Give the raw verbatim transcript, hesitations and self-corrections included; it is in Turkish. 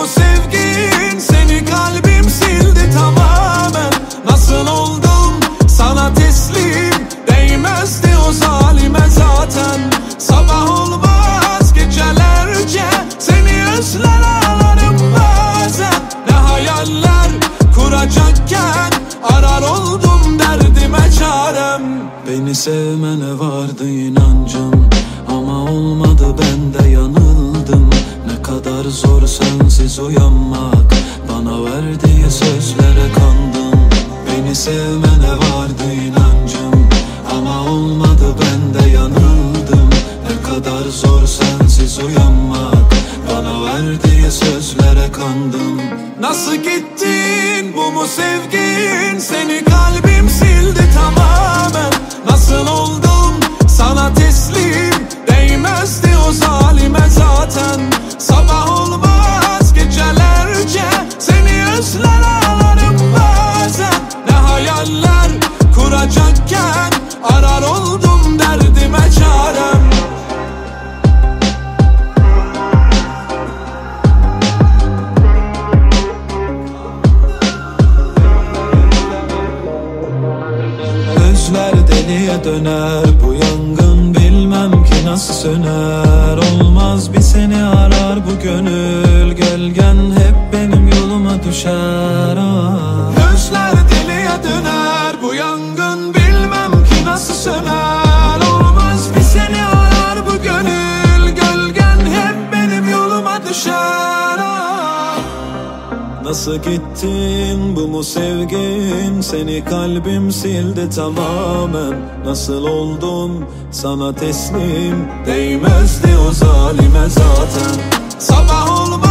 sevgin? Seni kalbim sildi tamamen. Nasıl oldum sana teslim? Değmezdi o zalime zaten. Sabah olmaz gecelerce seni özler ağlarım bazen. Ne hayaller kuracakken arar oldum derdime çarem. Beni sevmene vardı inancım ama olmadı, ben de yanıldım. Ne kadar zor sensiz uyanmak, bana verdiği sözlere kandım. Beni sevmene vardı inancım ama olmadı, ben de yanıldım. Ne kadar zor sensiz uyanmak, bana verdiği sözlere kandım. Nasıl gittin, bu mu sevgin? Seni kalbim sildi tamamen. Nasıl oldum sana teslim? Değmezdi o zalime zaten. Sabah olmaz gecelerce seni özler ağlarım bazen. Ne hayaller kuracakken arar oldum derdime çarem. Gözler deliye döner, bu yangın bilmem ki nasıl söner. Olmaz bir seni arar bu gönül, gölgen hep benim yoluma düşer. Ah. Gözler deliye döner, bu yangın bilmem ki nasıl söner. Olmaz bir seni arar bu gönül, gölgen hep benim yoluma düşer. Ah. Nasıl gittin, bu mu sevgin? Seni kalbim sildi tamamen. Nasıl oldum sana teslim? Değmezdi o zalime zaten. Sabah olmaz